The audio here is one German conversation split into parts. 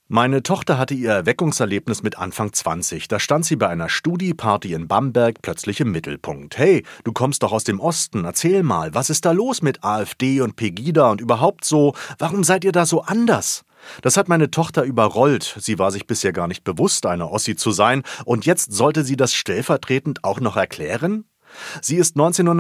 Meine Tochter hatte ihr Erweckungserlebnis mit Anfang 20. Da stand sie bei einer Studi-Party in Bamberg plötzlich im Mittelpunkt. Hey, du kommst doch aus dem Osten, erzähl mal, was ist da los mit AfD und Pegida und überhaupt so? Warum seid ihr da so anders? Das hat meine Tochter überrollt. Sie war sich bisher gar nicht bewusst, eine Ossi zu sein. Und jetzt sollte sie das stellvertretend auch noch erklären? Sie ist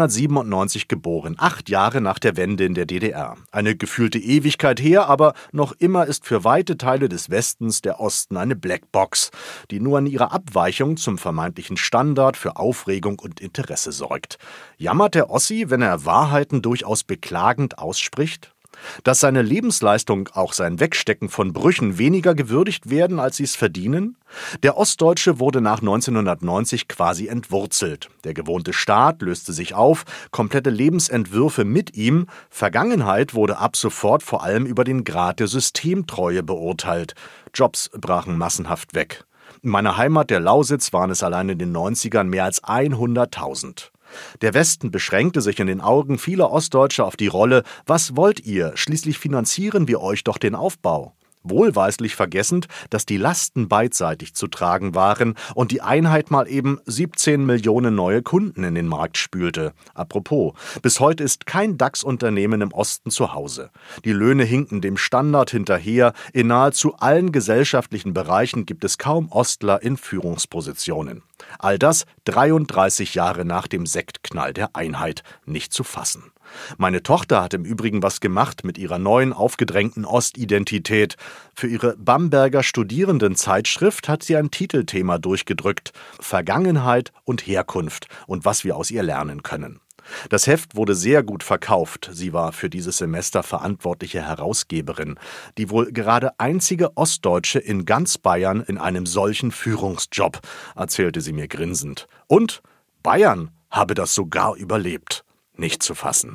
1997 geboren, 8 Jahre nach der Wende in der DDR. Eine gefühlte Ewigkeit her, aber noch immer ist für weite Teile des Westens der Osten eine Blackbox, die nur an ihrer Abweichung zum vermeintlichen Standard für Aufregung und Interesse sorgt. Jammert der Ossi, wenn er Wahrheiten durchaus beklagend ausspricht? Dass seine Lebensleistung, auch sein Wegstecken von Brüchen, weniger gewürdigt werden, als sie es verdienen? Der Ostdeutsche wurde nach 1990 quasi entwurzelt. Der gewohnte Staat löste sich auf, komplette Lebensentwürfe mit ihm. Vergangenheit wurde ab sofort vor allem über den Grad der Systemtreue beurteilt. Jobs brachen massenhaft weg. In meiner Heimat, der Lausitz, waren es allein in den 90ern mehr als 100.000. Der Westen beschränkte sich in den Augen vieler Ostdeutscher auf die Rolle: Was wollt ihr? Schließlich finanzieren wir euch doch den Aufbau. Wohlweislich vergessend, dass die Lasten beidseitig zu tragen waren und die Einheit mal eben 17 Millionen neue Kunden in den Markt spülte. Apropos, bis heute ist kein DAX-Unternehmen im Osten zu Hause. Die Löhne hinken dem Standard hinterher. In nahezu allen gesellschaftlichen Bereichen gibt es kaum Ostler in Führungspositionen. All das 33 Jahre nach dem Sektknall der Einheit. Nicht zu fassen. Meine Tochter hat im Übrigen was gemacht mit ihrer neuen, aufgedrängten Ostidentität. Für ihre Bamberger Studierendenzeitschrift hat sie ein Titelthema durchgedrückt: Vergangenheit und Herkunft und was wir aus ihr lernen können. Das Heft wurde sehr gut verkauft. Sie war für dieses Semester verantwortliche Herausgeberin. Die wohl gerade einzige Ostdeutsche in ganz Bayern in einem solchen Führungsjob, erzählte sie mir grinsend. Und Bayern habe das sogar überlebt. Nicht zu fassen.